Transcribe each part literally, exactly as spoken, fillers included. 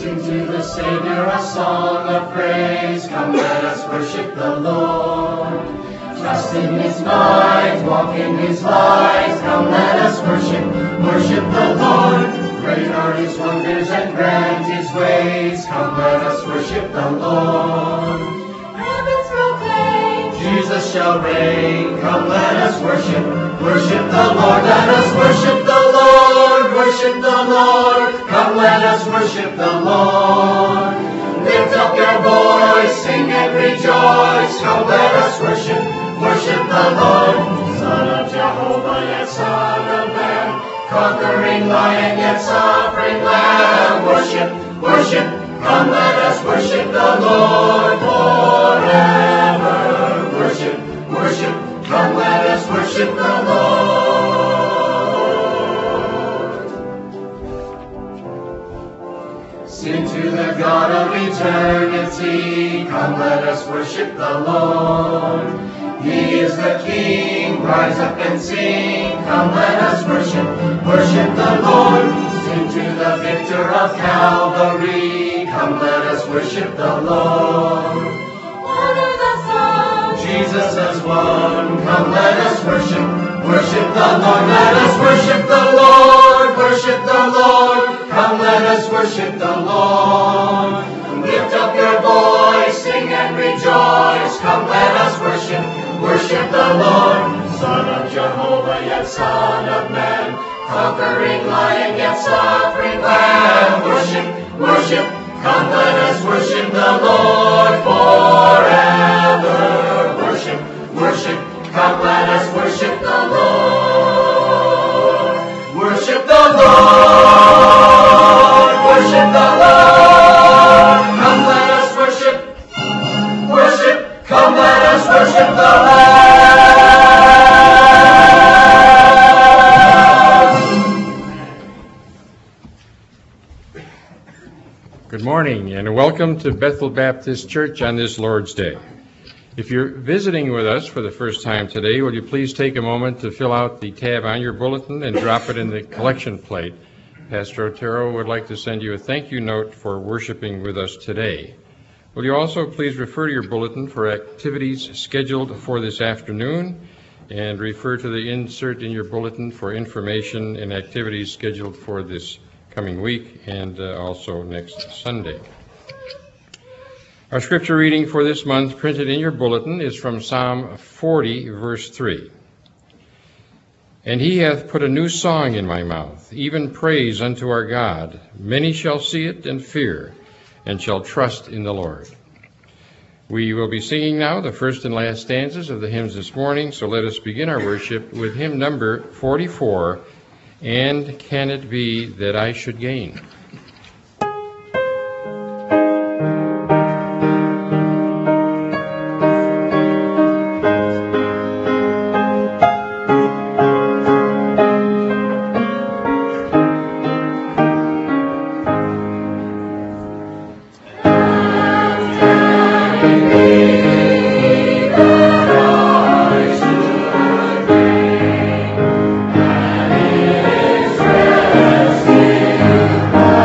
to the Savior a song of praise. Come, let us worship the Lord. Trust in His might, walk in His light. Come, let us worship, worship the Lord. Great are His wonders and grand His ways. Come, let us worship the Lord. Heavens proclaim, Jesus shall reign. Come, let us worship, worship the Lord. Let us worship the Lord, worship the Lord. Come, let us worship the Lord. Lift up your voice, sing and rejoice. Come, let us worship, worship the Lord. Son of Jehovah, yet Son of Man, conquering Lion, yet suffering Lamb. Worship, worship, come, let us worship the Lord forever. Worship, worship, come, let us worship the Lord. Sing to the God of eternity. Come, let us worship the Lord. He is the King. Rise up and sing. Come, let us worship, worship the Lord. Sing to the Victor of Calvary. Come, let us worship the Lord. Honor the Son. Jesus has won. Come, let us worship, worship the Lord. Let us worship the Lord. Worship the Lord. Come, let us worship the Lord. Lift up your voice, sing and rejoice. Come, let us worship, worship the Lord. Son of Jehovah, yet Son of Man, conquering Lion, yet suffering Lamb. Worship, worship, come, let us worship the Lord forever. Worship, worship, come, let us worship the Lord. Worship the Lord, worship the Lord. Come, let us worship, worship, come, let us worship the Lord. Good morning and welcome to Bethel Baptist Church on this Lord's Day. If you're visiting with us for the first time today, will you please take a moment to fill out the tab on your bulletin and drop it in the collection plate. Pastor Otero would like to send you a thank you note for worshiping with us today. Will you also please refer to your bulletin for activities scheduled for this afternoon and refer to the insert in your bulletin for information and activities scheduled for this coming week and uh, also next Sunday. Our scripture reading for this month printed in your bulletin is from Psalm forty, verse three. And he hath put a new song in my mouth, even praise unto our God. Many shall see it and fear, and shall trust in the Lord. We will be singing now the first and last stanzas of the hymns this morning, so let us begin our worship with hymn number forty-four, And Can It Be That I Should Gain? Thank you.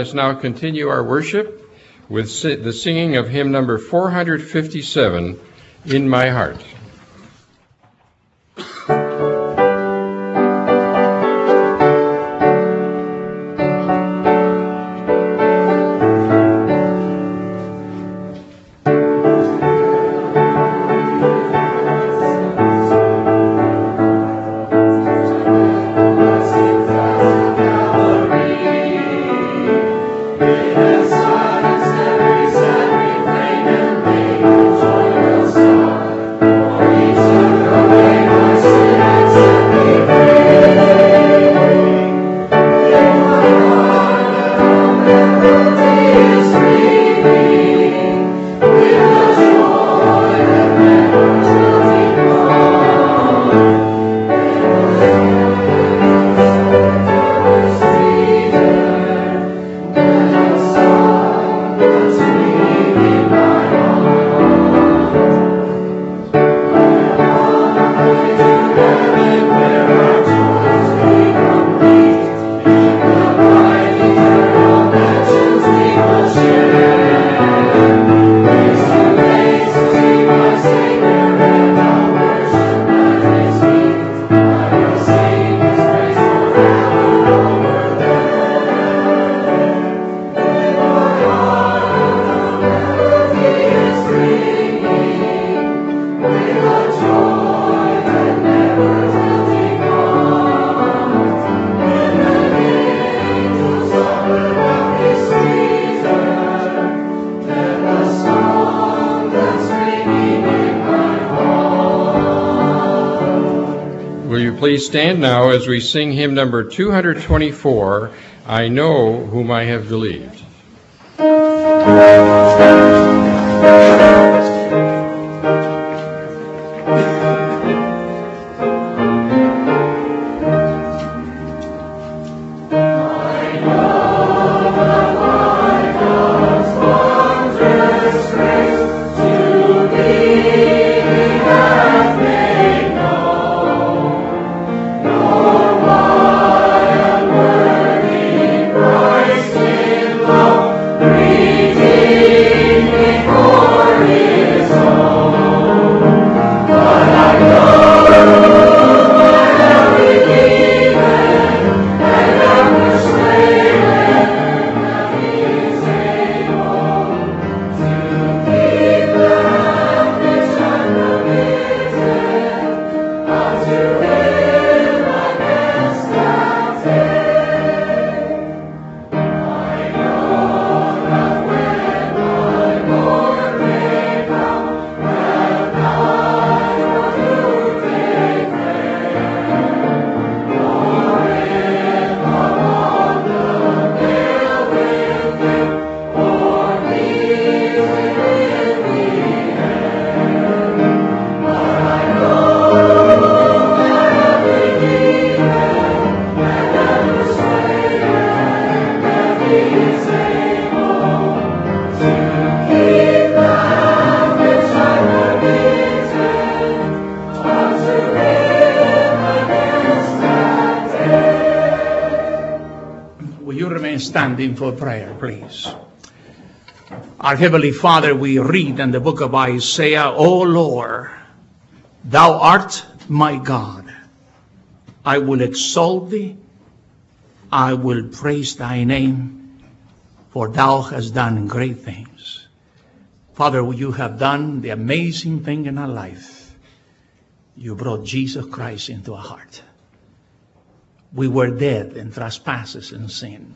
us now continue our worship with si- the singing of hymn number four hundred fifty-seven, In My Heart. Please stand now as we sing hymn number two hundred twenty-four, I Know Whom I Have Believed. Standing for prayer, please. Our Heavenly Father, we read in the book of Isaiah, O Lord, thou art my God. I will exalt thee. I will praise thy name, for thou hast done great things. Father, you have done the amazing thing in our life. You brought Jesus Christ into our heart. We were dead in trespasses and sin.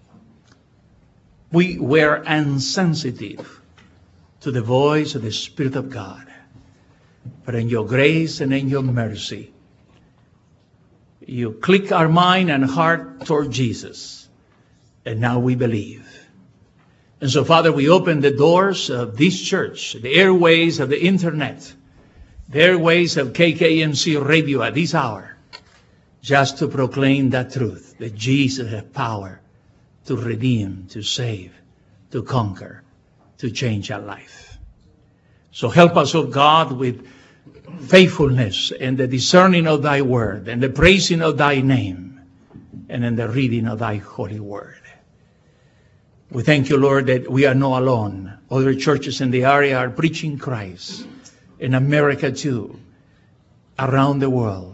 We were insensitive to the voice of the Spirit of God. But in your grace and in your mercy, you click our mind and heart toward Jesus. And now we believe. And so, Father, we open the doors of this church, the airways of the internet, the airways of K K M C radio at this hour, just to proclaim that truth, that Jesus has power to redeem, to save, to conquer, to change our life. So help us, O God, with faithfulness and the discerning of thy word and the praising of thy name and in the reading of thy holy word. We thank you, Lord, that we are not alone. Other churches in the area are preaching Christ. In America too, around the world.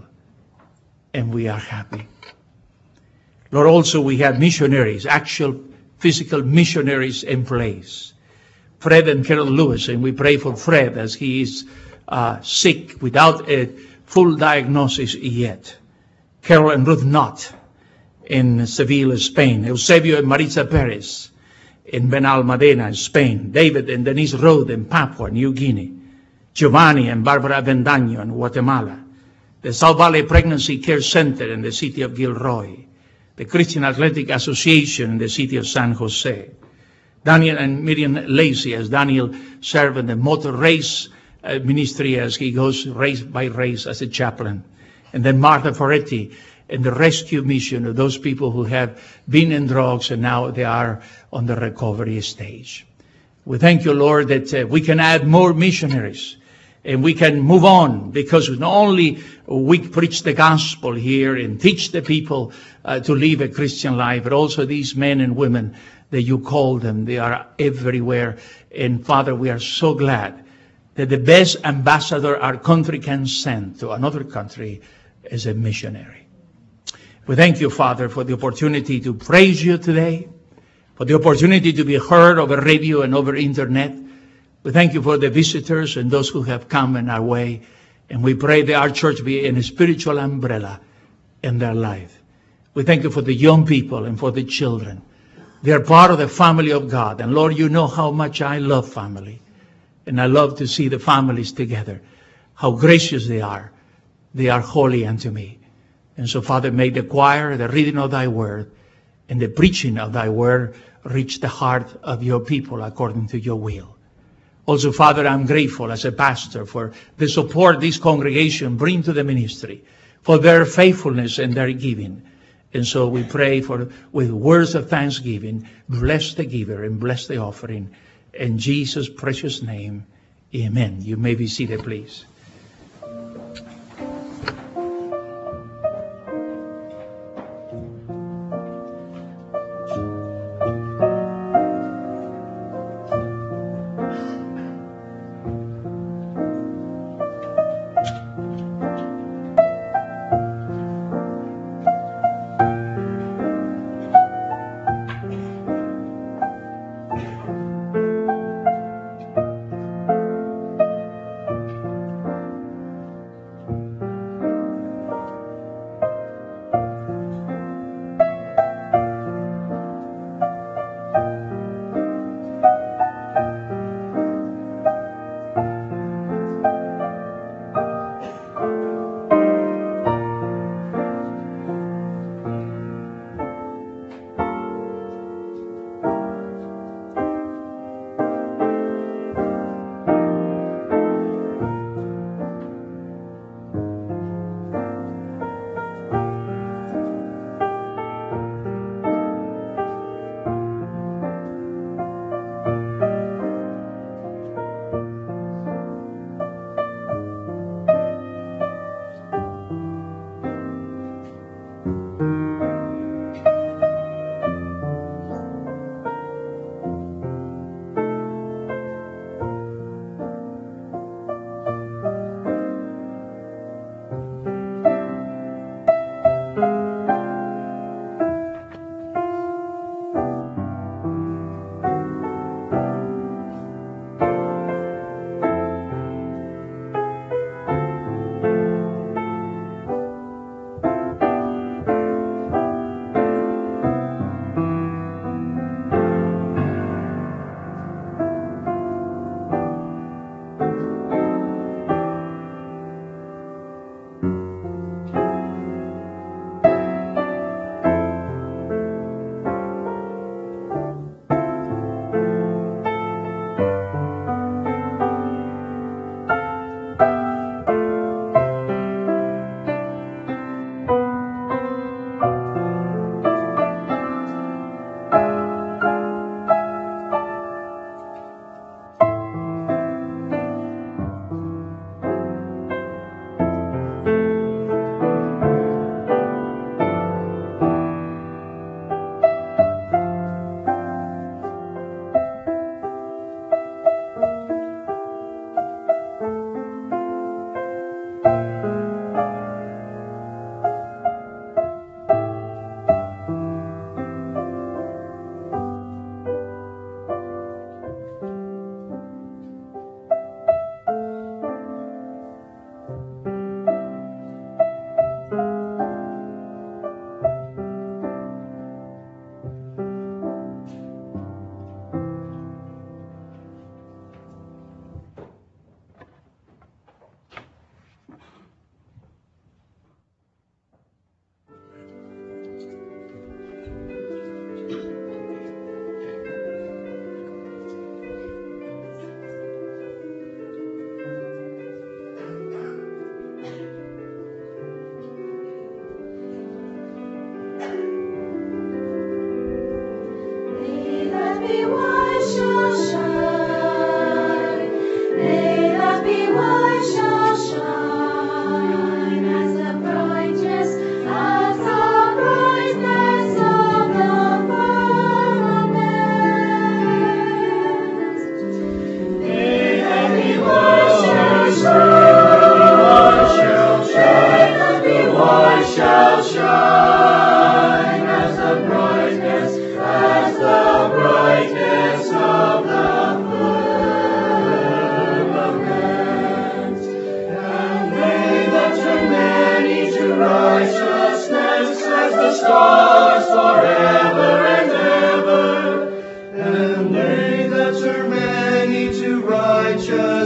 And we are happy. Lord, also we have missionaries, actual physical missionaries in place. Fred and Carol Lewis, and we pray for Fred as he is uh, sick without a full diagnosis yet. Carol and Ruth Knott in Seville, Spain. Eusebio and Maritza Perez in Benalmadena, Spain. David and Denise Rode in Papua New Guinea. Giovanni and Barbara Vendaño in Guatemala. The South Valley Pregnancy Care Center in the city of Gilroy. The Christian Athletic Association in the city of San Jose. Daniel and Miriam Lacey, as Daniel served in the motor race uh, ministry as he goes race by race as a chaplain. And then Martha Ferretti in the rescue mission of those people who have been in drugs and now they are on the recovery stage. We thank you, Lord, that uh, we can add more missionaries and we can move on, because not only we preach the gospel here and teach the people uh, to live a Christian life, but also these men and women that you call them, they are everywhere. And Father, we are so glad that the best ambassador our country can send to another country is a missionary. We thank you, Father, for the opportunity to praise you today, for the opportunity to be heard over radio and over internet. We thank you for the visitors and those who have come in our way. And we pray that our church be a spiritual umbrella in their life. We thank you for the young people and for the children. They are part of the family of God. And Lord, you know how much I love family. And I love to see the families together. How gracious they are. They are holy unto me. And so, Father, may the choir, the reading of thy word, and the preaching of thy word reach the heart of your people according to your will. Also, Father, I'm grateful as a pastor for the support this congregation bring to the ministry, for their faithfulness and their giving. And so we pray for, with words of thanksgiving, bless the giver and bless the offering. In Jesus' precious name, amen. You may be seated, please.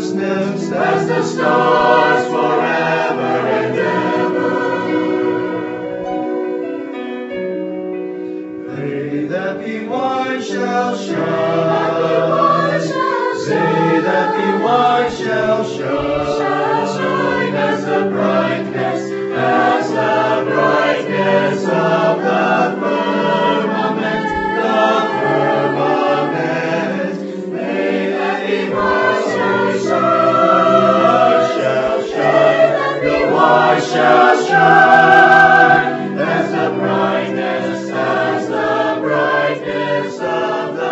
righteousness as the stars forever and ever. They that be wise shall shine. They that be wise shall shine as the brightness, as the brightness of the firmament, the firmament. They that be wise shall shine, the wise shall shine as the brightness, as the brightness of the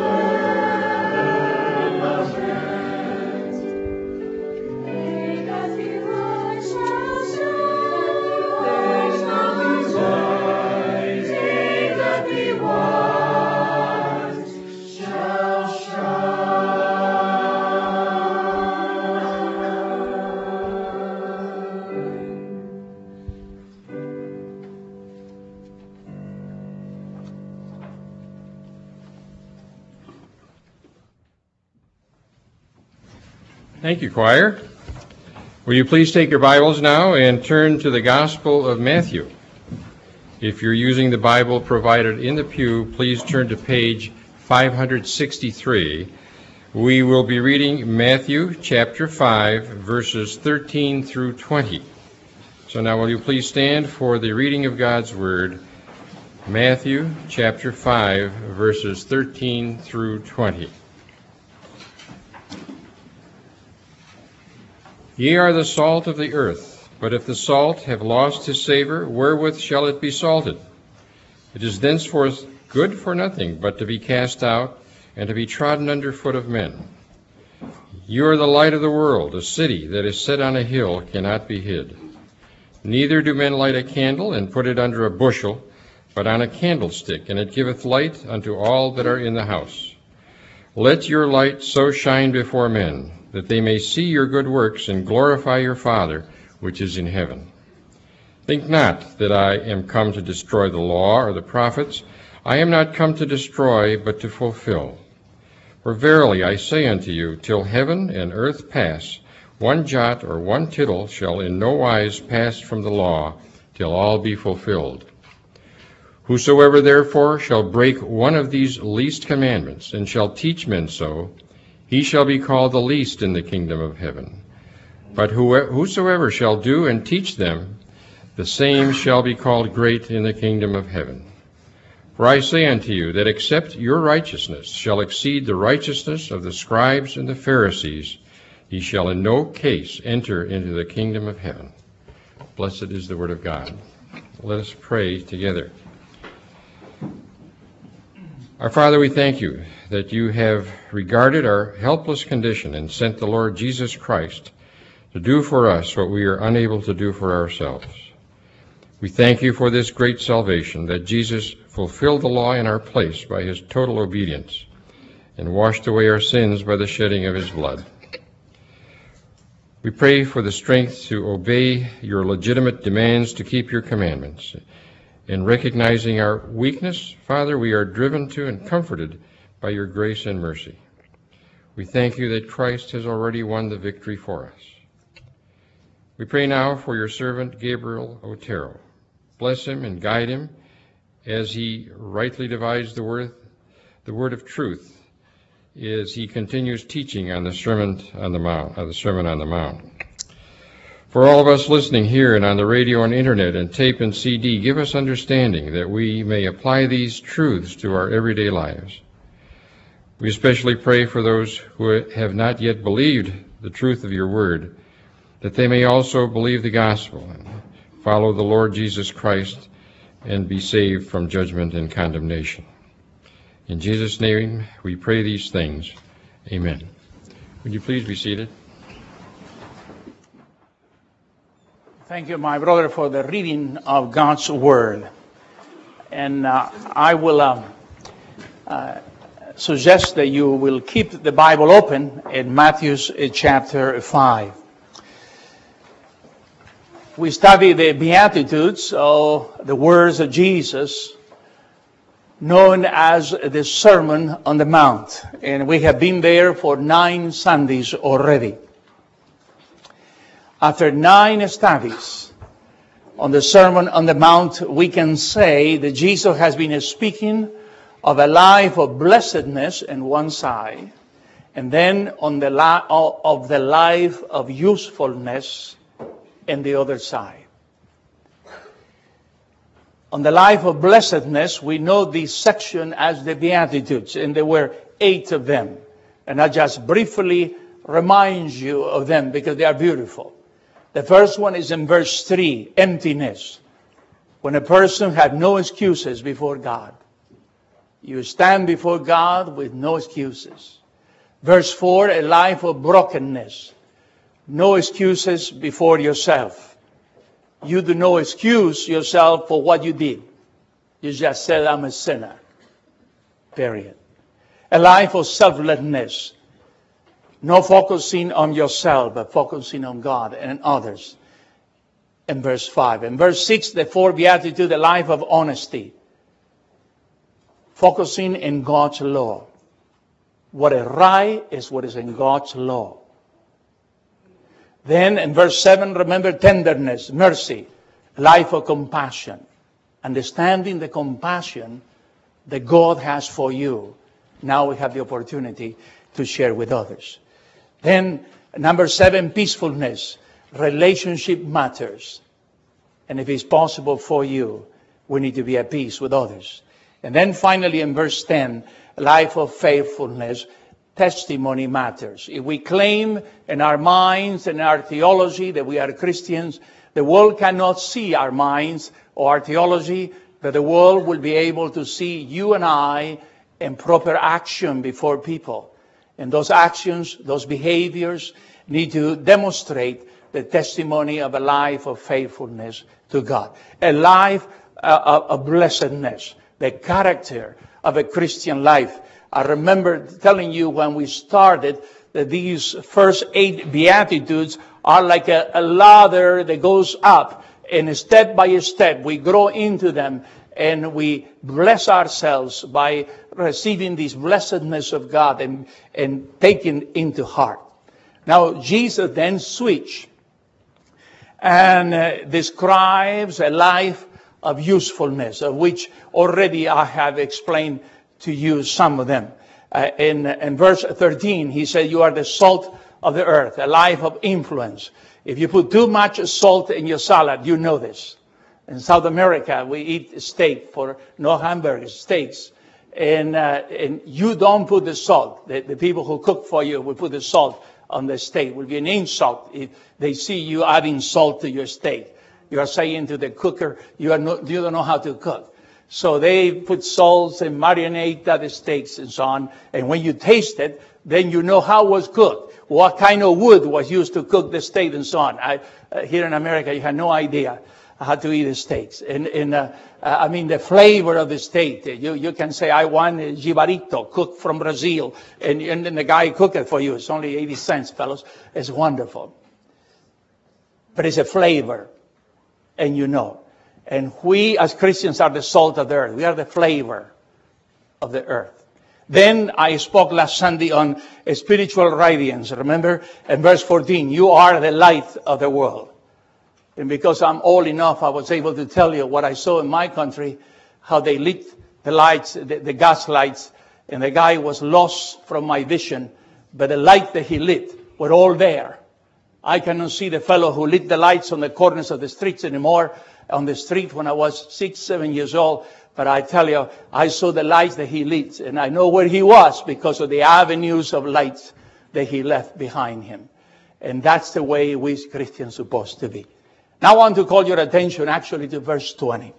Thank you, choir. Will you please take your Bibles now and turn to the Gospel of Matthew? If you're using the Bible provided in the pew, please turn to page five sixty-three. We will be reading Matthew chapter five, verses thirteen through twenty. So now will you please stand for the reading of God's Word, Matthew chapter five, verses thirteen through twenty. Ye are the salt of the earth, but if the salt have lost his savor, wherewith shall it be salted? It is thenceforth good for nothing but to be cast out and to be trodden under foot of men. You are the light of the world. A city that is set on a hill cannot be hid. Neither do men light a candle and put it under a bushel, but on a candlestick, and it giveth light unto all that are in the house. Let your light so shine before men, that they may see your good works and glorify your Father which is in heaven. Think not that I am come to destroy the law or the prophets. I am not come to destroy, but to fulfill. For verily I say unto you, till heaven and earth pass, one jot or one tittle shall in no wise pass from the law, till all be fulfilled. Whosoever therefore shall break one of these least commandments, and shall teach men so, he shall be called the least in the kingdom of heaven. But whosoever shall do and teach them, the same shall be called great in the kingdom of heaven. For I say unto you, that except your righteousness shall exceed the righteousness of the scribes and the Pharisees, ye shall in no case enter into the kingdom of heaven. Blessed is the word of God. Let us pray together. Our Father, we thank you that you have regarded our helpless condition and sent the Lord Jesus Christ to do for us what we are unable to do for ourselves. We thank you for this great salvation, that Jesus fulfilled the law in our place by his total obedience and washed away our sins by the shedding of his blood. We pray for the strength to obey your legitimate demands to keep your commandments. In recognizing our weakness, Father, we are driven to and comforted by your grace and mercy. We thank you that Christ has already won the victory for us. We pray now for your servant Gabriel Otero. Bless him and guide him as he rightly divides the word, the word of truth, as he continues teaching on the Sermon on the Mount, on the Sermon on the Mount. For all of us listening here and on the radio and internet and tape and C D, give us understanding that we may apply these truths to our everyday lives. We especially pray for those who have not yet believed the truth of your word, that they may also believe the gospel and follow the Lord Jesus Christ and be saved from judgment and condemnation. In Jesus' name we pray these things. Amen. Would you please be seated? Thank you, my brother, for the reading of God's Word. And uh, I will uh, uh, suggest that you will keep the Bible open in Matthew chapter five. We study the Beatitudes, or the words of Jesus, known as the Sermon on the Mount. And we have been there for nine Sundays already. After nine studies on the Sermon on the Mount, we can say that Jesus has been speaking of a life of blessedness on one side, and then on the li- of the life of usefulness on the other side. On the life of blessedness, we know this section as the Beatitudes, and there were eight of them. And I just briefly remind you of them because they are beautiful. The first one is in verse three, emptiness. When a person had no excuses before God. You stand before God with no excuses. Verse four, a life of brokenness. No excuses before yourself. You do not excuse yourself for what you did. You just said, I'm a sinner. Period. A life of selflessness. No focusing on yourself, but focusing on God and others. In verse five. In verse six, the fourth beatitude, the life of honesty. Focusing in God's law. What is right is what is in God's law. Then in verse seven, remember tenderness, mercy, life of compassion. Understanding the compassion that God has for you. Now we have the opportunity to share with others. Then number seven, peacefulness. Relationship matters. And if it's possible for you, we need to be at peace with others. And then finally in verse ten, life of faithfulness. Testimony matters. If we claim in our minds and our theology that we are Christians, the world cannot see our minds or our theology, but the world will be able to see you and I in proper action before people. And those actions, those behaviors need to demonstrate the testimony of a life of faithfulness to God. A life uh, of blessedness, the character of a Christian life. I remember telling you when we started that these first eight Beatitudes are like a, a ladder that goes up, and step by step we grow into them and we bless ourselves by receiving this blessedness of God and, and taking into heart. Now Jesus then switched and uh, describes a life of usefulness, of which already I have explained to you some of them. Uh, in, in verse thirteen, he said, you are the salt of the earth, a life of influence. If you put too much salt in your salad, you know this. In South America, we eat steak for no hamburgers, steaks. And, uh, and you don't put the salt. The, the people who cook for you will put the salt on the steak. It will be an insult if they see you adding salt to your steak. You are saying to the cooker, you, are no, you don't know how to cook. So they put salts and marinate the steaks and so on. And when you taste it, then you know how it was cooked. What kind of wood was used to cook the steak and so on. I, uh, here in America, you have no idea how to eat the steaks. And, and uh, uh, I mean, the flavor of the steak. You, you can say, I want a jibarito cooked from Brazil. And, and then the guy cook it for you. It's only eighty cents, fellows. It's wonderful. But it's a flavor. And you know. And we as Christians are the salt of the earth. We are the flavor of the earth. Then I spoke last Sunday on spiritual radiance. Remember in verse fourteen, you are the light of the world. And because I'm old enough, I was able to tell you what I saw in my country, how they lit the lights, the, the gas lights, and the guy was lost from my vision. But the light that he lit were all there. I cannot see the fellow who lit the lights on the corners of the streets anymore. On the street when I was six, seven years old. But I tell you, I saw the lights that he lit. And I know where he was because of the avenues of lights that he left behind him. And that's the way we Christians are supposed to be. Now I want to call your attention actually to verse twenty.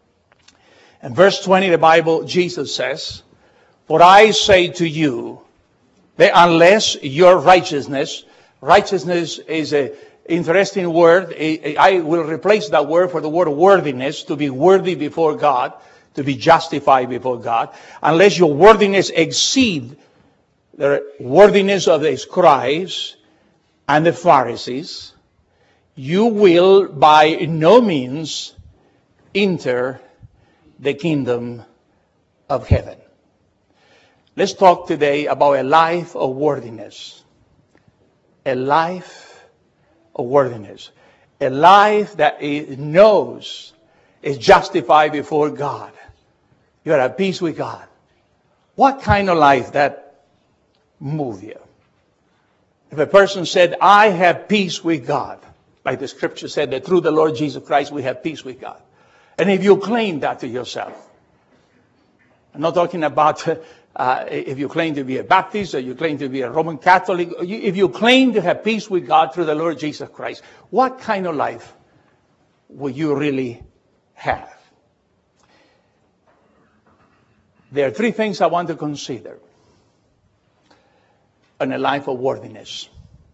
In verse twenty, the Bible, Jesus says, for I say to you, that unless your righteousness, righteousness is a interesting word. I will replace that word for the word worthiness, to be worthy before God, to be justified before God. Unless your worthiness exceed the worthiness of the scribes and the Pharisees, you will by no means enter the kingdom of heaven. Let's talk today about a life of worthiness. A life of worthiness. A life that it knows is justified before God. You're at peace with God. What kind of life that move you? If a person said, I have peace with God, like the scripture said that through the Lord Jesus Christ we have peace with God. And if you claim that to yourself, I'm not talking about uh, if you claim to be a Baptist or you claim to be a Roman Catholic, if you claim to have peace with God through the Lord Jesus Christ, what kind of life will you really have? There are three things I want to consider in a life of worthiness.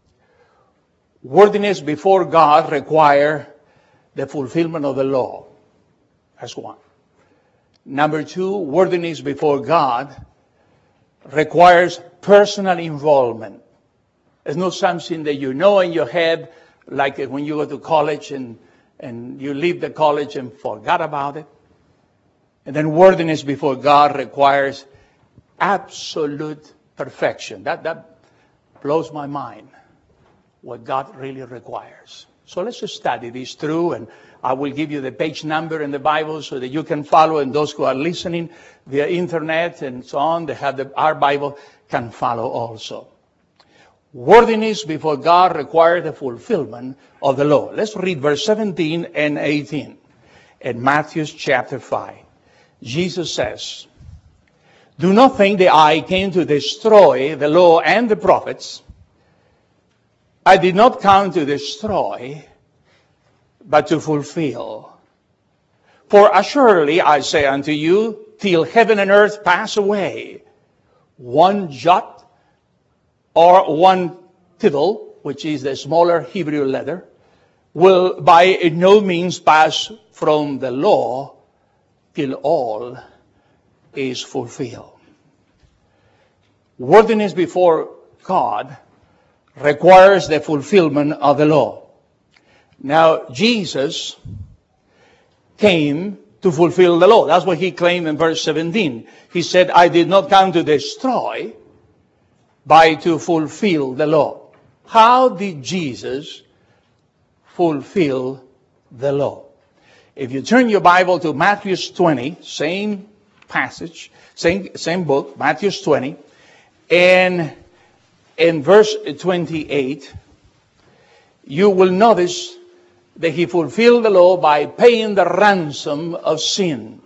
Worthiness before God requires the fulfillment of the law. That's one. Number two, worthiness before God requires personal involvement. It's not something that you know in your head, like when you go to college and, and you leave the college and forgot about it. And then worthiness before God requires absolute perfection. That, that blows my mind, what God really requires. So let's just study this through, and I will give you the page number in the Bible so that you can follow, and those who are listening via internet and so on, they have the, our Bible, can follow also. Worthiness before God requires the fulfillment of the law. Let's read verse seventeen and eighteen in Matthew chapter five. Jesus says, do not think that I came to destroy the law and the prophets. I did not come to destroy, but to fulfill. For assuredly I say unto you, till heaven and earth pass away, one jot or one tittle, which is the smaller Hebrew letter, will by no means pass from the law till all is fulfilled. Worthiness before God requires the fulfillment of the law. Now, Jesus came to fulfill the law. That's what he claimed in verse seventeen. He said, I did not come to destroy, but to fulfill the law. How did Jesus fulfill the law? If you turn your Bible to Matthew twenty, same passage, same, same book, Matthew twenty, and in verse twenty-eight, you will notice that he fulfilled the law by paying the ransom of sin.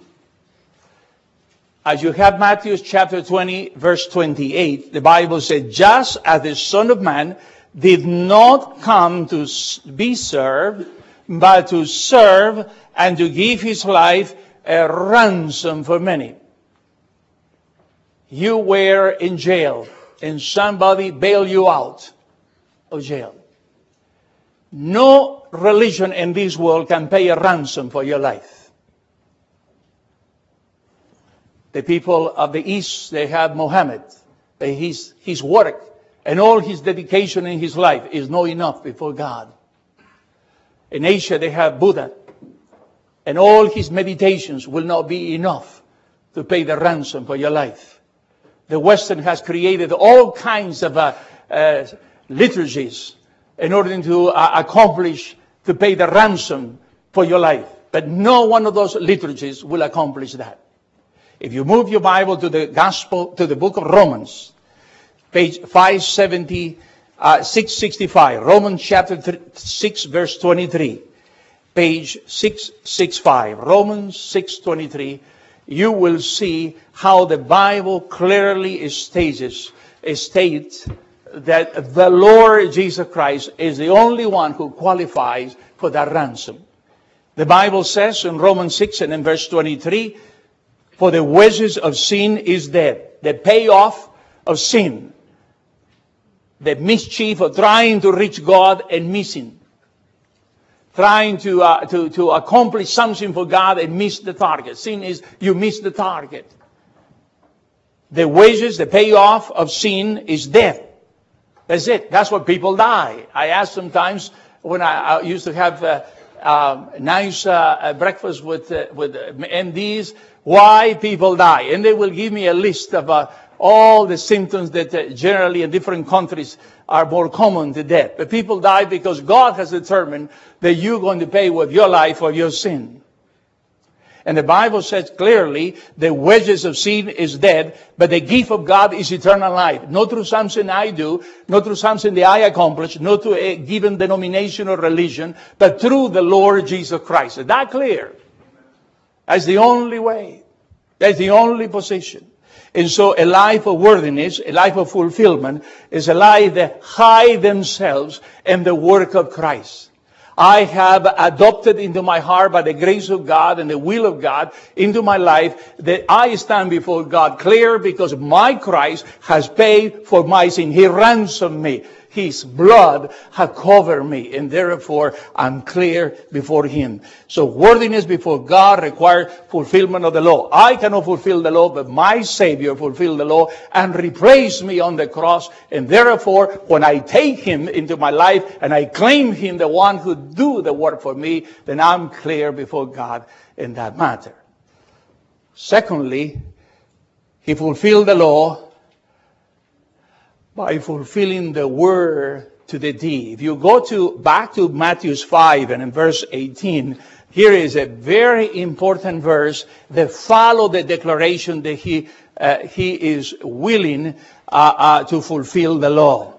As you have Matthew chapter twenty, verse twenty-eight, the Bible said, just as the Son of Man did not come to be served, but to serve and to give his life a ransom for many. You were in jail and somebody bailed you out of jail. No religion in this world can pay a ransom for your life. The people of the East, they have Muhammad. His, his work and all his dedication in his life is not enough before God. In Asia, they have Buddha. And all his meditations will not be enough to pay the ransom for your life. The Western has created all kinds of uh, uh, liturgies in order to uh, accomplish, to pay the ransom for your life. But no one of those liturgies will accomplish that. If you move your Bible to the Gospel, to the book of Romans, page five seventy, uh, six sixty-five, Romans chapter six, verse twenty-three, page six sixty-five, Romans six twenty-three, you will see how the Bible clearly states, states that the Lord Jesus Christ is the only one who qualifies for that ransom. The Bible says in Romans six and in verse twenty-three, for the wages of sin is death. The payoff of sin. The mischief of trying to reach God and missing. Trying to, uh, to, to accomplish something for God and miss the target. Sin is you miss the target. The wages, the payoff of sin is death. That's it. That's why people die. I ask sometimes when I, I used to have uh, uh, nice uh, breakfast with uh, with M Ds. Why people die. And they will give me a list of uh, all the symptoms that uh, generally in different countries are more common to death. But people die because God has determined that you're going to pay with your life for your sin. And the Bible says clearly the wages of sin is death, but the gift of God is eternal life. Not through something I do, not through something that I accomplish, not through a given denomination or religion, but through the Lord Jesus Christ. Is that clear? That's the only way. That's the only position. And so a life of worthiness, a life of fulfillment, is a life that hides themselves in the work of Christ. I have adopted into my heart by the grace of God and the will of God into my life that I stand before God clear because my Christ has paid for my sin. He ransomed me. His blood has covered me, and therefore I'm clear before Him. So worthiness before God requires fulfillment of the law. I cannot fulfill the law, but my Savior fulfilled the law and replaced me on the cross. And therefore, when I take Him into my life and I claim Him, the one who do the work for me, then I'm clear before God in that matter. Secondly, He fulfilled the law by fulfilling the word to the deed. If you go to back to Matthew five and in verse eighteen, here is a very important verse that follows the declaration that he uh, he is willing uh, uh, to fulfill the law.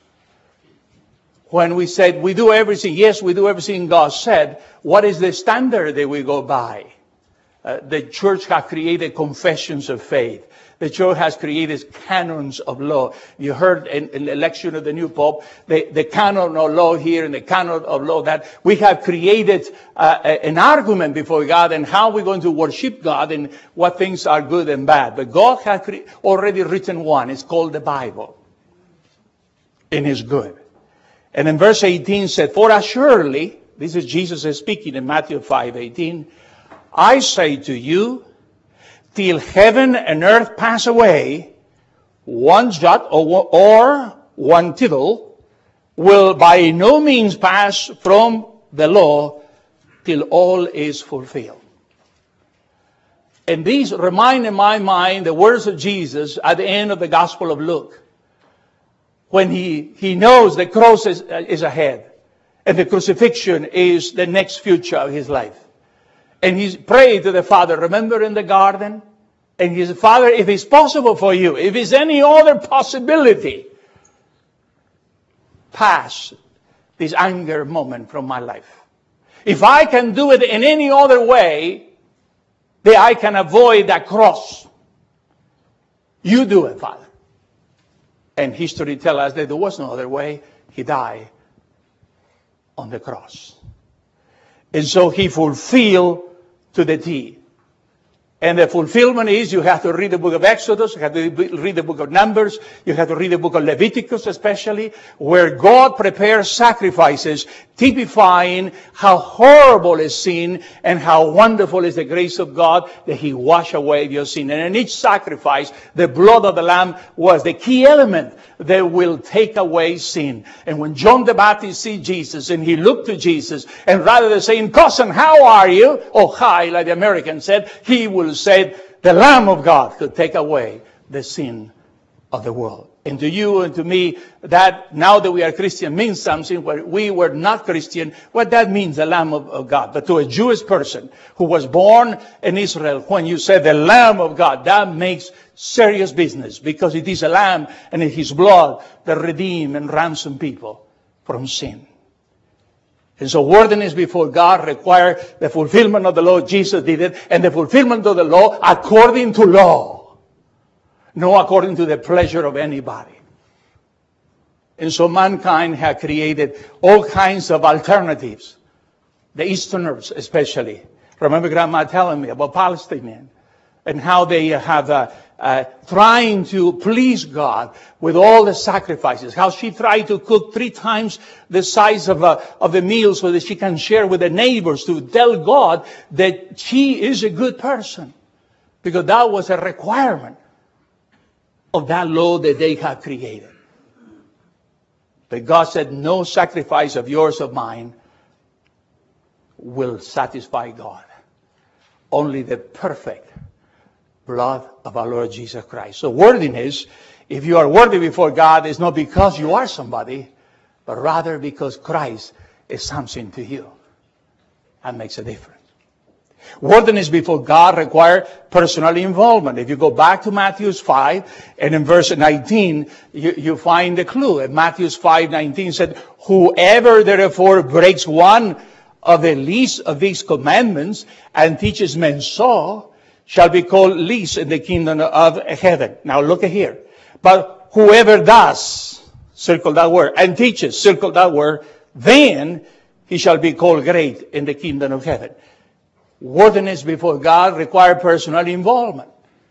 When we said we do everything, yes, we do everything God said, what is the standard that we go by? Uh, the church has created confessions of faith. The church has created canons of law. You heard in, in the election of the new pope, the, the canon of law here and the canon of law that we have created uh, an argument before God and how we're going to worship God and what things are good and bad. But God has cre- already written one. It's called the Bible. And it's good. And in verse eighteen said, for assuredly, this is Jesus speaking in Matthew five eighteen, I say to you, till heaven and earth pass away, one jot or, or one tittle will by no means pass from the law till all is fulfilled. And these remind in my mind the words of Jesus at the end of the Gospel of Luke. When he, he knows the cross is, is ahead and the crucifixion is the next future of his life. And he prayed to the Father, remember in the garden? And he said, Father, if it's possible for you, if it's any other possibility, pass this anger moment from my life. If I can do it in any other way, then I can avoid that cross. You do it, Father. And history tells us that there was no other way. He died on the cross. And so he fulfilled to the T. And the fulfillment is you have to read the book of Exodus, you have to read the book of Numbers, you have to read the book of Leviticus especially, where God prepares sacrifices typifying how horrible is sin and how wonderful is the grace of God that He washed away your sin. And in each sacrifice, the blood of the Lamb was the key element that will take away sin. And when John the Baptist see Jesus and he looked to Jesus, and rather than saying, cousin, how are you? Oh, hi, like the American said, he will say, the Lamb of God to take away the sin of the world. And to you and to me, that now that we are Christian means something where we were not Christian, what that means, the Lamb of, of God. But to a Jewish person who was born in Israel, when you say the Lamb of God, that makes serious business because it is a lamb and in His blood that redeem and ransom people from sin. And so worthiness before God requires the fulfillment of the law. Jesus did it. And the fulfillment of the law according to law. No according to the pleasure of anybody. And so mankind has created all kinds of alternatives. The Easterners especially. Remember Grandma telling me about Palestinians. And how they have uh, uh, trying to please God with all the sacrifices. How she tried to cook three times the size of, uh, of the meal so that she can share with the neighbors to tell God that she is a good person. Because that was a requirement of that law that they had created. But God said, no sacrifice of yours or mine will satisfy God. Only the perfect blood of our Lord Jesus Christ. So worthiness, if you are worthy before God, is not because you are somebody, but rather because Christ is something to you. That makes a difference. Worthiness before God requires personal involvement. If you go back to Matthew five, and in verse nineteen, you, you find the clue. And Matthew five nineteen said, whoever therefore breaks one of the least of these commandments and teaches men so, shall be called least in the kingdom of heaven. Now look at here. But whoever does, circle that word, and teaches, circle that word, then he shall be called great in the kingdom of heaven. Worthiness before God requires personal involvement.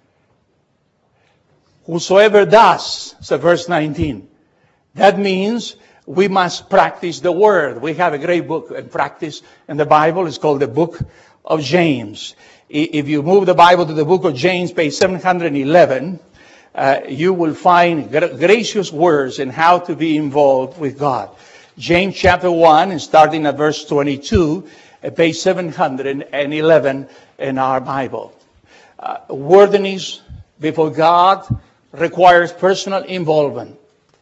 Whosoever does, so verse nineteen. That means we must practice the word. We have a great book and practice in the Bible. It's called the book of James. If you move the Bible to the book of James, page seven hundred eleven, uh, you will find gra- gracious words in how to be involved with God. James chapter one, and starting at verse twenty-two, page seven hundred eleven in our Bible. Uh, worthiness before God requires personal involvement.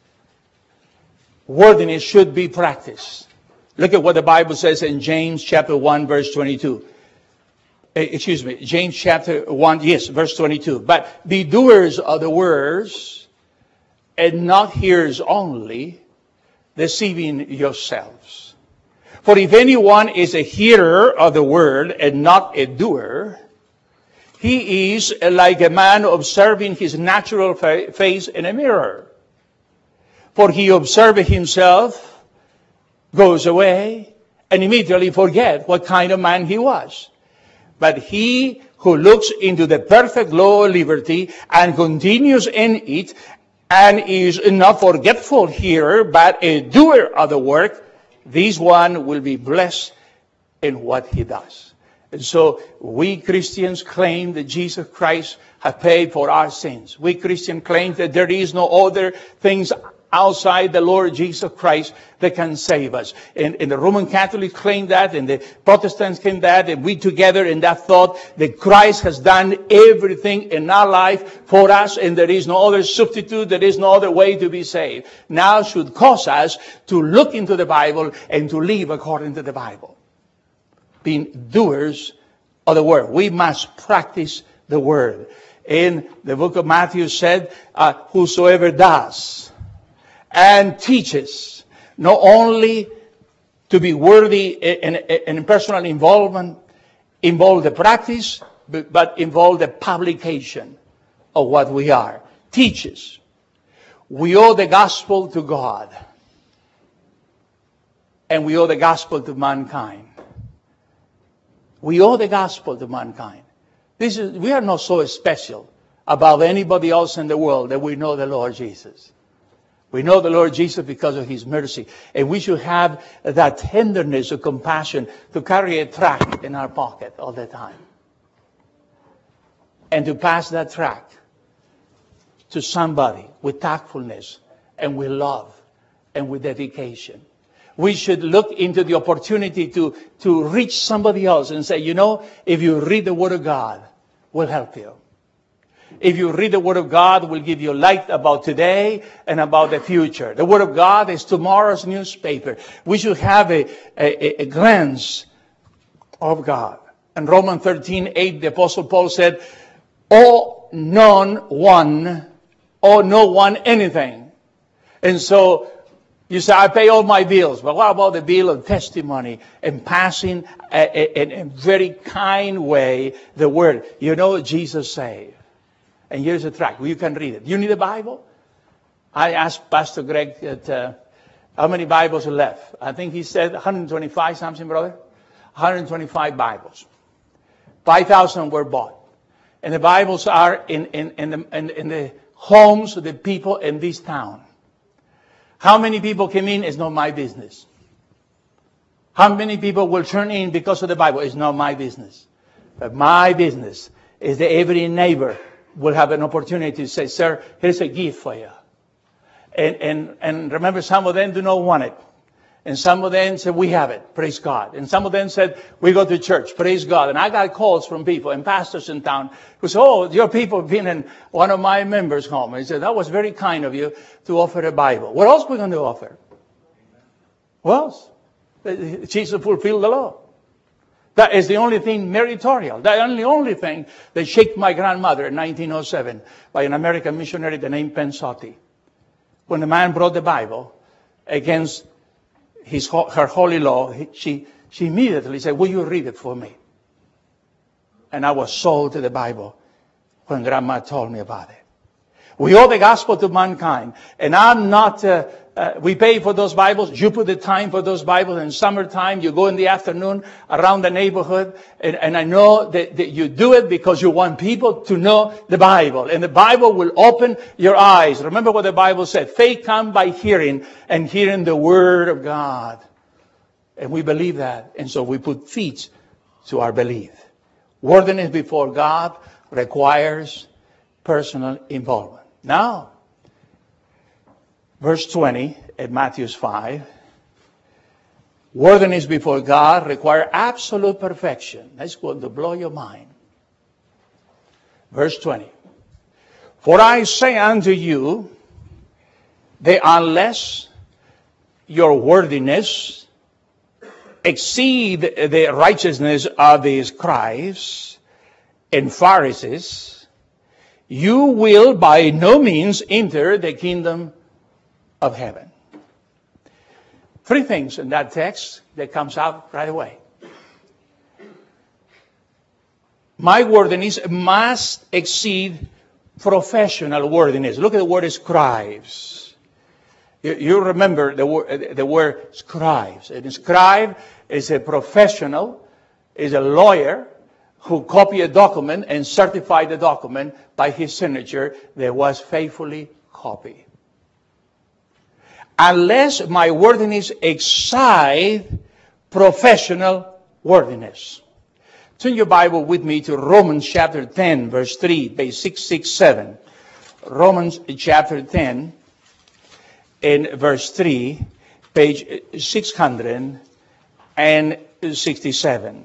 Worthiness should be practiced. Look at what the Bible says in James chapter one, verse twenty-two. Uh, excuse me, James chapter one, yes, verse twenty-two. But be doers of the words, and not hearers only, deceiving yourselves. For if anyone is a hearer of the word and not a doer, he is like a man observing his natural fa- face in a mirror. For he observing himself, goes away, and immediately forget what kind of man he was. But he who looks into the perfect law of liberty and continues in it, and is not forgetful hearer, but a doer of the work, this one will be blessed in what he does. And so we Christians claim that Jesus Christ has paid for our sins. We Christians claim that there is no other things outside the Lord Jesus Christ that can save us. And, and the Roman Catholics claim that, and the Protestants claim that, and we together in that thought that Christ has done everything in our life for us, and there is no other substitute, there is no other way to be saved. Now should cause us to look into the Bible and to live according to the Bible. Being doers of the word. We must practice the word. In the book of Matthew said, uh, whosoever does and teaches, not only to be worthy in, in, in personal involvement, involve the practice, but, but involve the publication of what we are. Teaches. We owe the gospel to God. And we owe the gospel to mankind. We owe the gospel to mankind. This is, we are not so special about anybody else in the world that we know the Lord Jesus. We know the Lord Jesus because of His mercy. And we should have that tenderness of compassion to carry a tract in our pocket all the time. And to pass that tract to somebody with tactfulness and with love and with dedication. We should look into the opportunity to, to reach somebody else and say, you know, if you read the Word of God, we'll help you. If you read the Word of God, we'll give you light about today and about the future. The Word of God is tomorrow's newspaper. We should have a, a, a glance of God. In Romans thirteen eight, the Apostle Paul said, owe none one, owe no one anything. And so, you say, I pay all my bills. But what about the bill of testimony and passing in a very kind way the word? You know what Jesus said. And here's a tract. You can read it. You need a Bible? I asked Pastor Greg that, uh, how many Bibles are left. I think he said one hundred twenty-five something, brother. one hundred twenty-five Bibles. five thousand were bought. And the Bibles are in, in, in, the, in, in the homes of the people in this town. How many people came in is not my business. How many people will turn in because of the Bible is not my business. But my business is that every neighbor will have an opportunity to say, sir, here's a gift for you. And, and, and remember, some of them do not want it. And some of them said, we have it. Praise God. And some of them said, we go to church. Praise God. And I got calls from people and pastors in town who said, oh, your people have been in one of my members' home. And he said, that was very kind of you to offer a Bible. What else are we going to offer? What else? Jesus fulfilled the law. That is the only thing meritorial. That is the only thing that shaped my grandmother in nineteen oh seven by an American missionary named Pensotti. When the man brought the Bible against his, her holy law, she, she immediately said, will you read it for me? And I was sold to the Bible when Grandma told me about it. We owe the gospel to mankind. And I'm not, uh, uh, we pay for those Bibles. You put the time for those Bibles. In summertime, you go in the afternoon around the neighborhood. And, and I know that, that you do it because you want people to know the Bible. And the Bible will open your eyes. Remember what the Bible said. Faith comes by hearing, and hearing the Word of God. And we believe that. And so we put feet to our belief. Worthiness before God requires personal involvement. Now, verse twenty at Matthew five, worthiness before God requires absolute perfection. That's going to blow your mind. Verse twenty. For I say unto you, that unless your worthiness exceed the righteousness of the scribes and Pharisees, you will by no means enter the kingdom of heaven. Three things in that text that comes out right away. My worthiness must exceed professional worthiness. Look at the word scribes. You, you remember the word, the word scribes. A scribe is a professional, is a lawyer who copy a document and certify the document by his signature that was faithfully copied. Unless my worthiness exceed professional worthiness. Turn your Bible with me to Romans chapter ten, verse three, page six sixty-seven. Romans chapter ten, and verse three, page six hundred sixty-seven.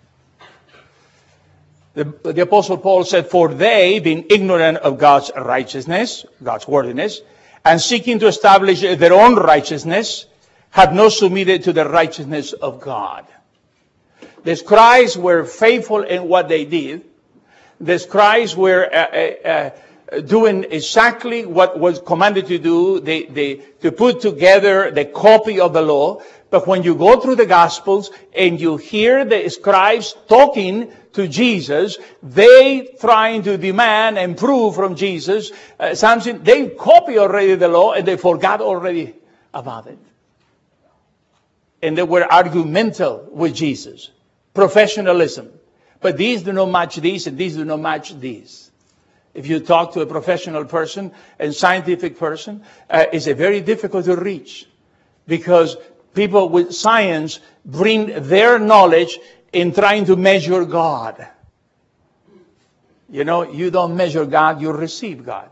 The, the Apostle Paul said, for they, being ignorant of God's righteousness, God's worthiness, and seeking to establish their own righteousness, have not submitted to the righteousness of God. The scribes were faithful in what they did. The scribes were uh, uh, uh, doing exactly what was commanded to do, they, they, to put together the copy of the law. But when you go through the Gospels and you hear the scribes talking to Jesus, they trying to demand and prove from Jesus uh, something. They copy already the law and they forgot already about it. And they were argumental with Jesus. Professionalism. But these do not match these and these do not match these. If you talk to a professional person and scientific person, uh, it's a very difficult to reach. Because people with science bring their knowledge in trying to measure God. You know, you don't measure God, you receive God.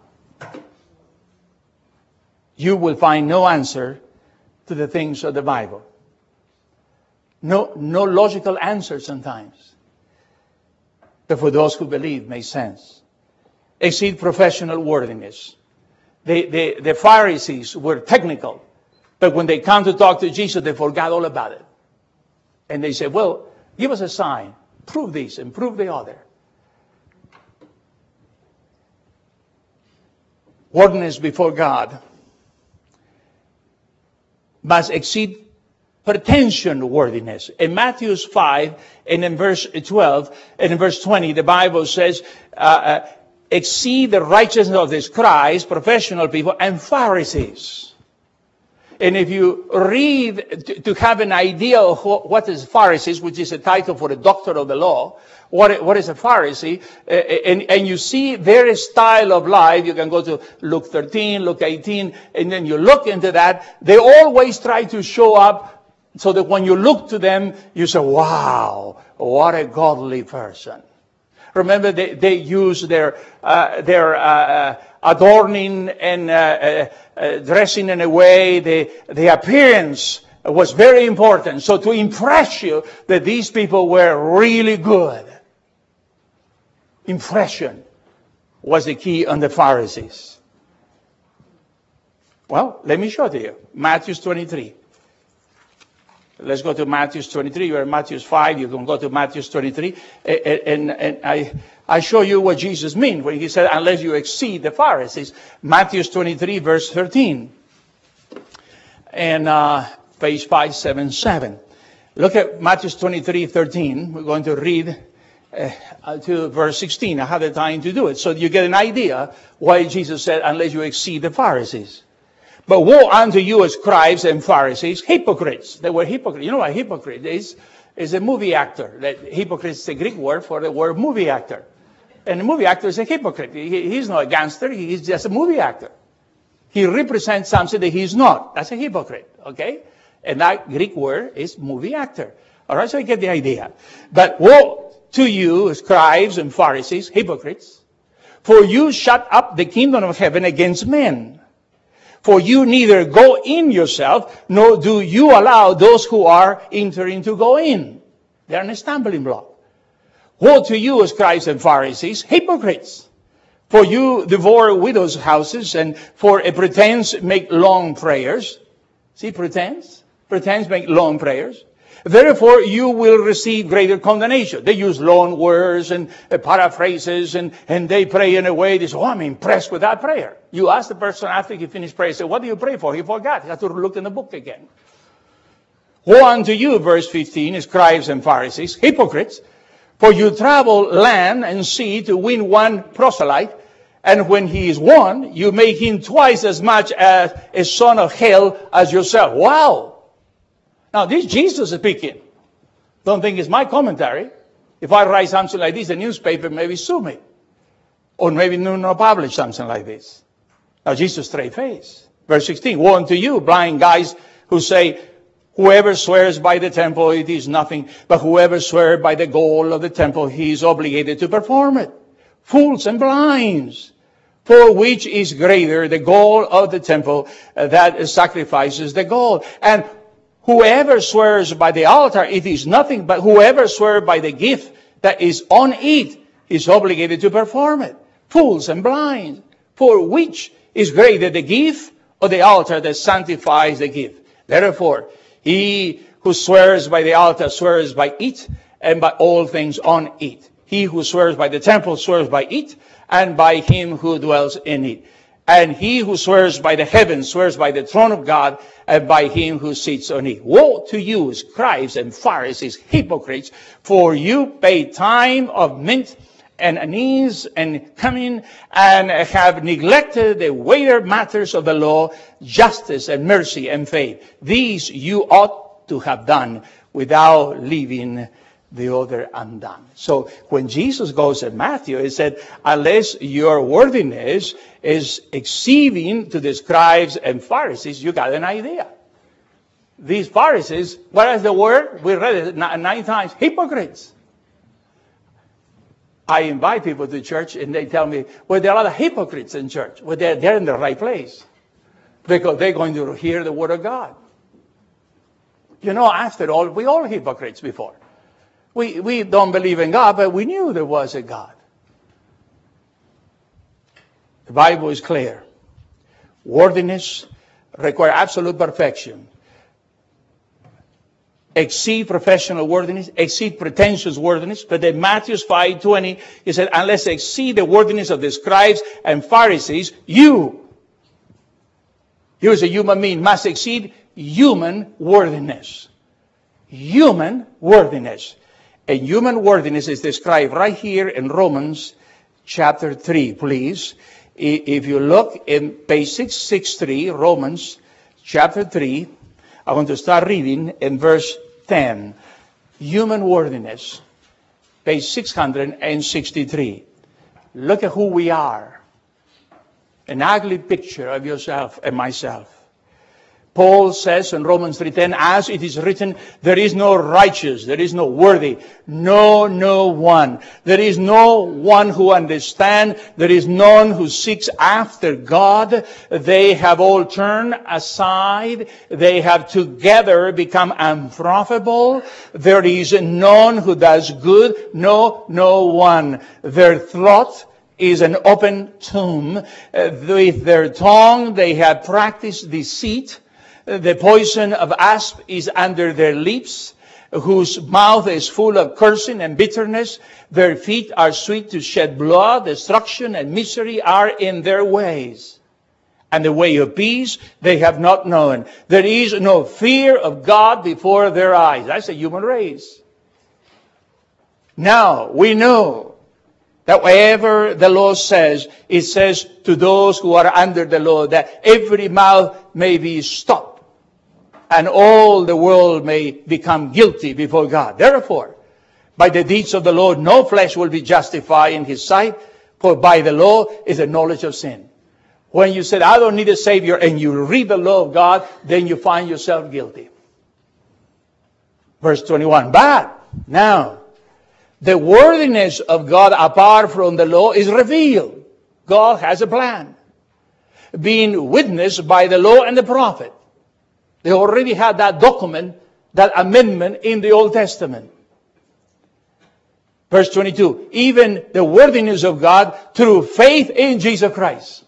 You will find no answer to the things of the Bible. No, no logical answer sometimes. But for those who believe, makes sense. Exceed professional worthiness. The, the, the Pharisees were technical. But when they come to talk to Jesus, they forgot all about it. And they said, well, give us a sign. Prove this and prove the other. Worthiness before God must exceed pretension worthiness. In Matthew five and in verse twelve and in verse twenty, the Bible says, uh, uh, exceed the righteousness of the scribes, professional people, and Pharisees. And if you read to, to have an idea of what is Pharisees, which is a title for a doctor of the law, what, what is a Pharisee, uh, and, and you see their style of life, you can go to Luke thirteen, Luke eighteen, and then you look into that, they always try to show up so that when you look to them, you say, wow, what a godly person. Remember, they, they use their, uh, their, uh, adorning and, uh, uh, uh, dressing in a way, the, the appearance was very important. So to impress you that these people were really good. Impression was the key on the Pharisees. Well, let me show it to you. Matthew twenty-three. Let's go to Matthew twenty-three. You're in Matthew five. You can go to Matthew twenty-three. And, and, and I, I show you what Jesus meant when he said, unless you exceed the Pharisees. Matthew twenty-three, verse thirteen. And uh, page five seventy-seven. Look at Matthew twenty-three, thirteen. We're going to read uh, to verse sixteen. I have the time to do it. So you get an idea why Jesus said, unless you exceed the Pharisees. But woe unto you, scribes and Pharisees, hypocrites. They were hypocrites. You know what a hypocrite is? Is a movie actor. That hypocrite is the Greek word for the word movie actor. And a movie actor is a hypocrite. He, he's not a gangster. He's just a movie actor. He represents something that he's not. That's a hypocrite. Okay? And that Greek word is movie actor. All right? So you get the idea. But woe to you, scribes and Pharisees, hypocrites, for you shut up the kingdom of heaven against men. For you neither go in yourself, nor do you allow those who are entering to go in. They're a stumbling block. Woe to you, scribes and Pharisees, hypocrites! For you devour widows' houses, and for a pretense make long prayers. See, pretense? Pretense make long prayers. Therefore, you will receive greater condemnation. They use long words and uh, paraphrases, and, and they pray in a way they say, oh, I'm impressed with that prayer. You ask the person after he finished praying, say, what do you pray for? He forgot. He has to look in the book again. Woe unto you, verse fifteen, scribes and Pharisees, hypocrites, for you travel land and sea to win one proselyte, and when he is won, you make him twice as much as a son of hell as yourself. Wow! Now, this Jesus is speaking. Don't think it's my commentary. If I write something like this, the newspaper maybe sue me. Or maybe no, no publish something like this. Now, Jesus straight face. Verse sixteen, woe unto you, blind guys who say, whoever swears by the temple, it is nothing. But whoever swears by the gold of the temple, he is obligated to perform it. Fools and blinds. For which is greater, the gold of the temple uh, that sacrifices the gold. And whoever swears by the altar, it is nothing, but whoever swears by the gift that is on it is obligated to perform it. Fools and blind. For which is greater, the gift or the altar that sanctifies the gift? Therefore, he who swears by the altar swears by it and by all things on it. He who swears by the temple swears by it and by him who dwells in it. And he who swears by the heavens swears by the throne of God and by him who sits on it. Woe to you, scribes and Pharisees, hypocrites, for you pay tithe of mint and anise and cumin, and have neglected the weightier matters of the law, justice and mercy and faith. These you ought to have done without leaving the other undone. So when Jesus goes in Matthew, he said, unless your worthiness is exceeding to the scribes and Pharisees, you got an idea. These Pharisees, what is the word? We read it nine times. Hypocrites. I invite people to church and they tell me, well, there are a lot of hypocrites in church. Well, they're, they're in the right place. Because they're going to hear the word of God. You know, after all, we all hypocrites before. We, we don't believe in God, but we knew there was a God. The Bible is clear. Worthiness requires absolute perfection. Exceed professional worthiness, exceed pretentious worthiness. But in Matthew five twenty, he said, unless exceed the worthiness of the scribes and Pharisees, you, you as a human being, must exceed human worthiness. Human worthiness. And human worthiness is described right here in Romans chapter three, please. If you look in page six sixty-three, Romans chapter three, I want to start reading in verse ten. Human worthiness, page six sixty-three. Look at who we are. An ugly picture of yourself and myself. Paul says in Romans three ten, as it is written, there is no righteous, there is no worthy, no, no one. There is no one who understands, there is none who seeks after God. They have all turned aside, they have together become unprofitable. There is none who does good, no, no one. Their throat is an open tomb. Uh, with their tongue they have practiced deceit. The poison of asp is under their lips, whose mouth is full of cursing and bitterness. Their feet are sweet to shed blood. Destruction and misery are in their ways. And the way of peace they have not known. There is no fear of God before their eyes. That's a human race. Now, we know that whatever the law says, it says to those who are under the law that every mouth may be stopped and all the world may become guilty before God. Therefore, by the deeds of the law, no flesh will be justified in His sight, for by the law is the knowledge of sin. When you said, I don't need a Savior, and you read the law of God, then you find yourself guilty. Verse twenty-one, but now, the worthiness of God apart from the law is revealed. God has a plan, being witnessed by the law and the prophet. They already had that document, that amendment in the Old Testament. Verse twenty-two, even the worthiness of God through faith in Jesus Christ.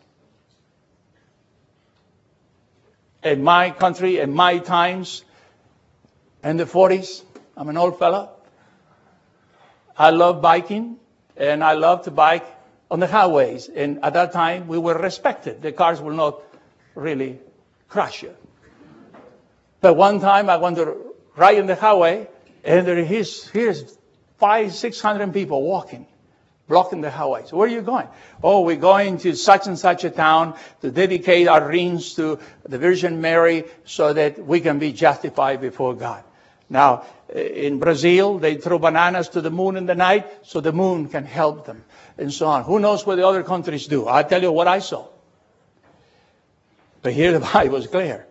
In my country, in my times, in the forties, I'm an old fella. I love biking, and I love to bike on the highways. And at that time, we were respected. The cars will not really crush you. But one time, I went to ride on the highway, and there is here's five, six hundred people walking, blocking the highway. So where are you going? Oh, we're going to such and such a town to dedicate our rings to the Virgin Mary so that we can be justified before God. Now, in Brazil, they throw bananas to the moon in the night so the moon can help them, and so on. Who knows what the other countries do? I'll tell you what I saw. But here the Bible is clear.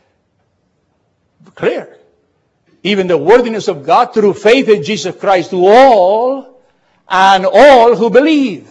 Clear. Even the worthiness of God through faith in Jesus Christ to all and all who believe.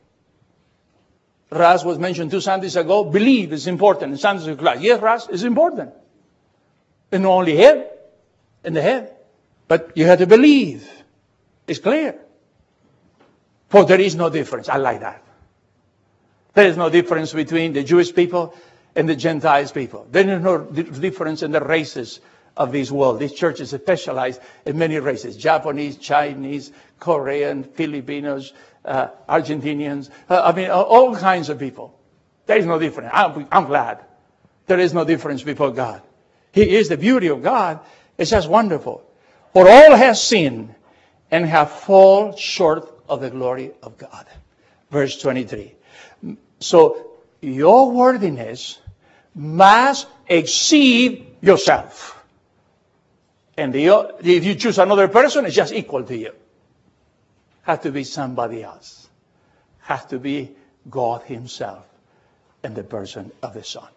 Ras was mentioned two Sundays ago. Believe is important in Sundays of class. Yes, Ras is important. And not only head, in the head. But you have to believe. It's clear. For there is no difference. I like that. There is no difference between the Jewish people and the Gentiles people. There is no difference in the races of this world. This church is specialized in many races. Japanese, Chinese, Korean, Filipinos, uh, Argentinians. Uh, I mean, all kinds of people. There is no difference. I'm, I'm glad. There is no difference before God. He is the beauty of God. It's just wonderful. For all have sinned and have fallen short of the glory of God. Verse twenty-three. So your worthiness must exceed yourself. And the, if you choose another person, it's just equal to you. Has to be somebody else. Has to be God Himself in the person of the Son.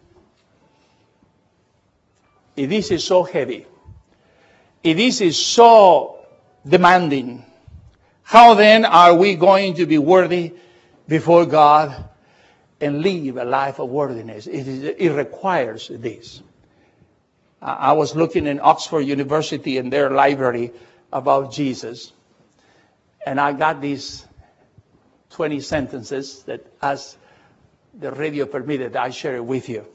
If this is so heavy, if this is so demanding, how then are we going to be worthy before God and live a life of worthiness? It, is, it requires this. I was looking in Oxford University in their library about Jesus, and I got these twenty sentences that, as the radio permitted, I share it with you.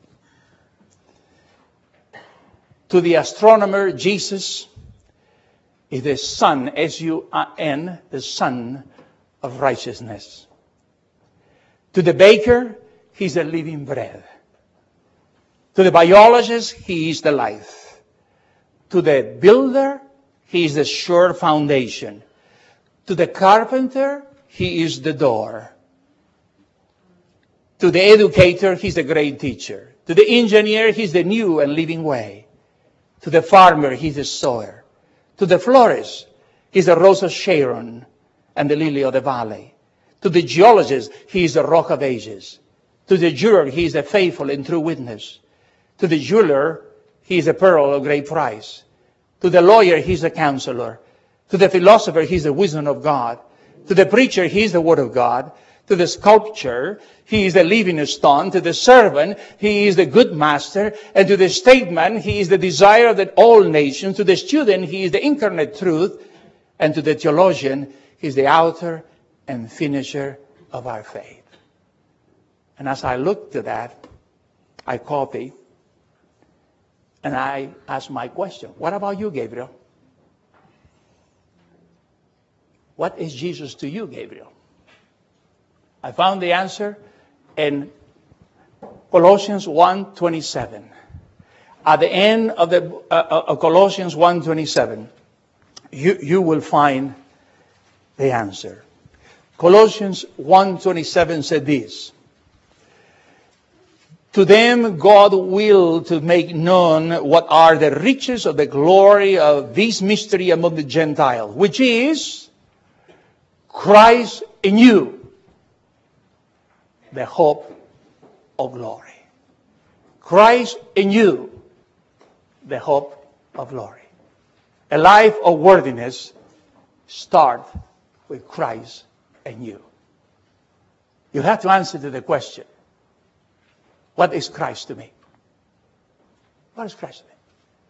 To the astronomer, Jesus is the Son, S U N, the Son of righteousness. To the baker, He's the living bread. To the biologist, He is the life. To the builder, He is the sure foundation. To the carpenter, He is the door. To the educator, He's the great teacher. To the engineer, He's the new and living way. To the farmer, He's the sower. To the florist, He's the rose of Sharon and the lily of the valley. To the geologist, He is the rock of ages. To the juror, He is the faithful and true witness. To the jeweler, he is a pearl of great price. To the lawyer, he is a counselor. To the philosopher, he is the wisdom of God. To the preacher, he is the word of God. To the sculptor, he is the living stone. To the servant, he is the good master. And to the statesman, he is the desire of the all nations. To the student, he is the incarnate truth. And to the theologian, he is the author and finisher of our faith. And as I looked to that, I copy. And I asked my question. What about you, Gabriel? What is Jesus to you, Gabriel? I found the answer in Colossians one twenty-seven. At the end of, the, uh, of Colossians one twenty-seven, you, you will find the answer. Colossians one twenty-seven said this. To them God willed to make known what are the riches of the glory of this mystery among the Gentiles, which is Christ in you, the hope of glory. Christ in you, the hope of glory. A life of worthiness starts with Christ in you. You have to answer to the question, what is Christ to me? What is Christ to me?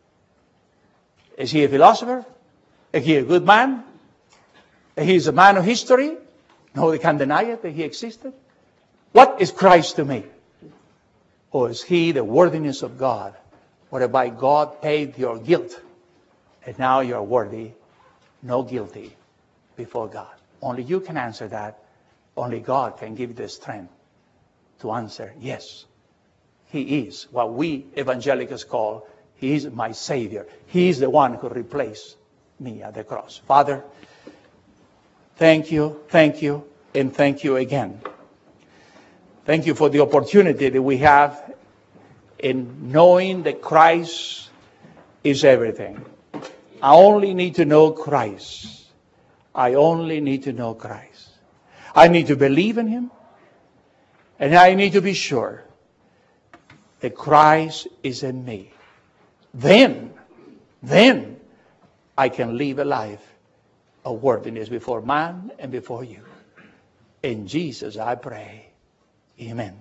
Is he a philosopher? Is he a good man? He is a man of history? Nobody can deny it that he existed. What is Christ to me? Or is he the worthiness of God, whereby God paid your guilt, and now you are worthy, no guilty, before God? Only you can answer that. Only God can give you the strength to answer, yes, he is what we evangelicals call, he is my Savior. He is the one who replaced me at the cross. Father, thank you, thank you, and thank you again. Thank you for the opportunity that we have in knowing that Christ is everything. I only need to know Christ. I only need to know Christ. I need to believe in him. And I need to be sure that Christ is in me. Then, then I can live a life of worthiness before man and before you. In Jesus I pray. Amen.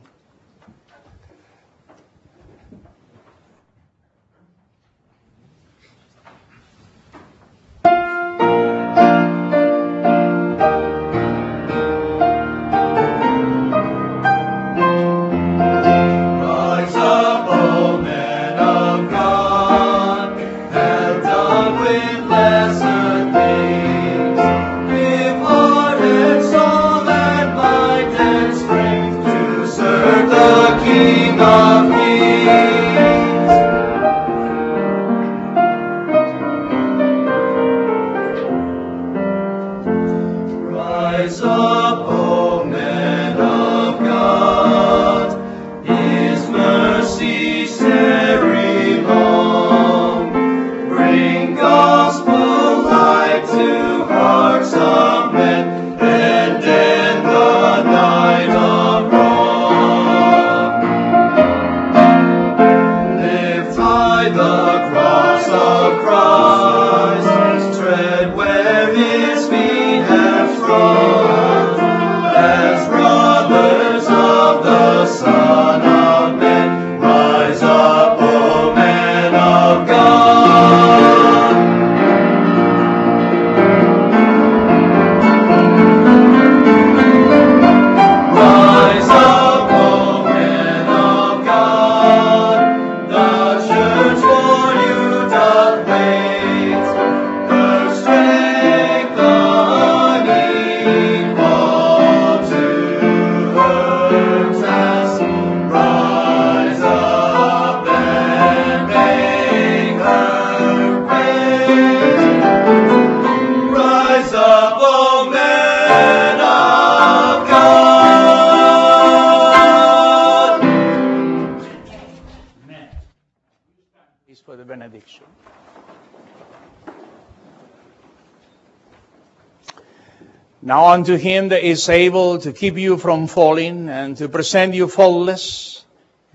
Now unto him that is able to keep you from falling and to present you faultless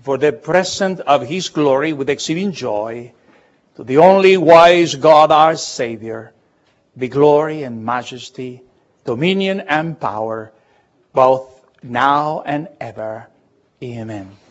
for the present of his glory with exceeding joy, to the only wise God our Savior, be glory and majesty, dominion and power, both now and ever. Amen.